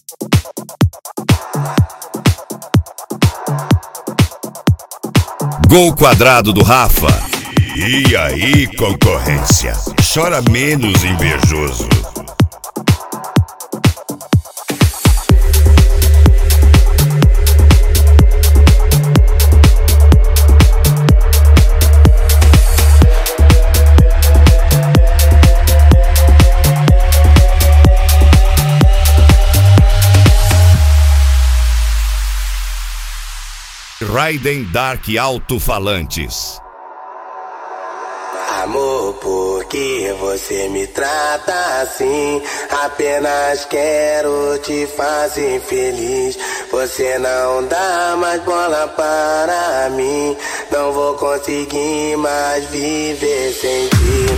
Gol quadrado do Rafa. E aí, concorrência? Chora menos, invejoso. Raiden Dark Alto-Falantes. Amor, por que você me trata assim? Apenas quero te fazer feliz. Você não dá mais bola para mim. Não vou conseguir mais viver sem ti.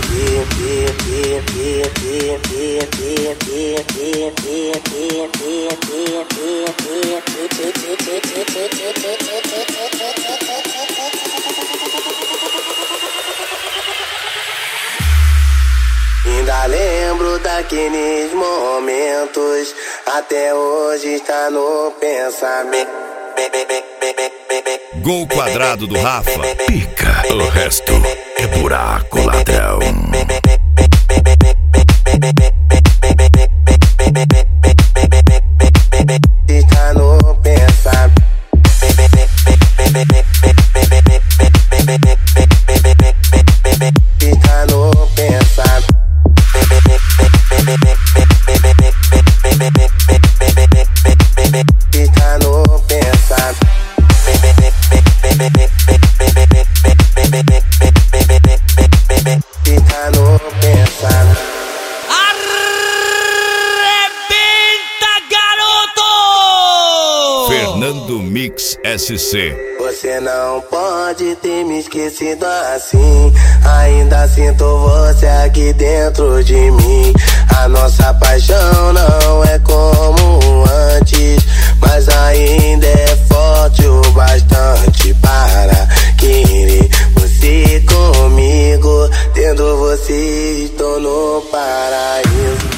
Ainda lembro daqueles momentos, até hoje está no pensamento. Gol quadrado do Rafa. Pica, o resto é buraco, ladrão. Está no pensamento. Está no pensamento. Está no pensamento. Está no pensamento. Arrebenta, garoto! Fernando Mix SC. Você não pode ter me esquecido assim. Ainda sinto você aqui dentro de mim. A nossa paixão não é como antes, mas ainda é forte o bastante para querer você comigo. Tendo você, estou no paraíso.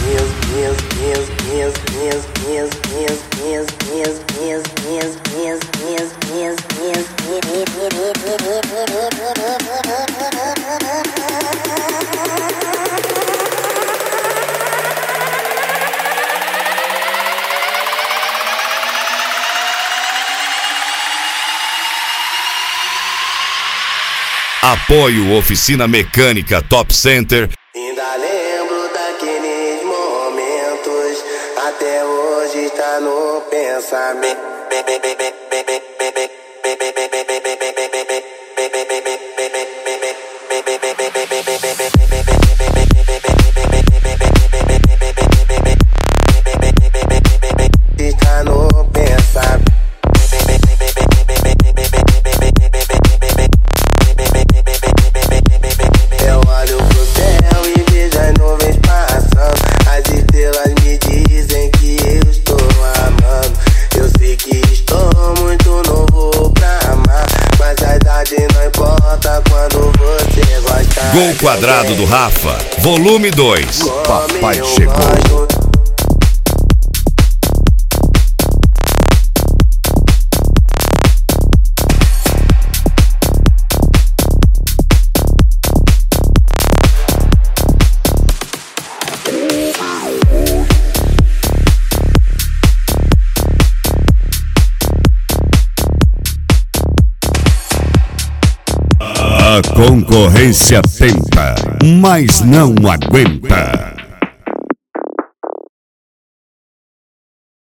Apoio Oficina Mecânica Top Center. Ainda lembro daqueles momentos, até hoje está no pensamento. Está no pensamento. Eu olho pro céu e vejo as nuvens passando. As estrelas me dizem que eu estou amando. Eu sei que estou muito novo pra amar, mas a idade não importa quando você gosta. Gol quadrado do Rafa. Volume 2. Papai chegou. A concorrência tenta, mas não aguenta.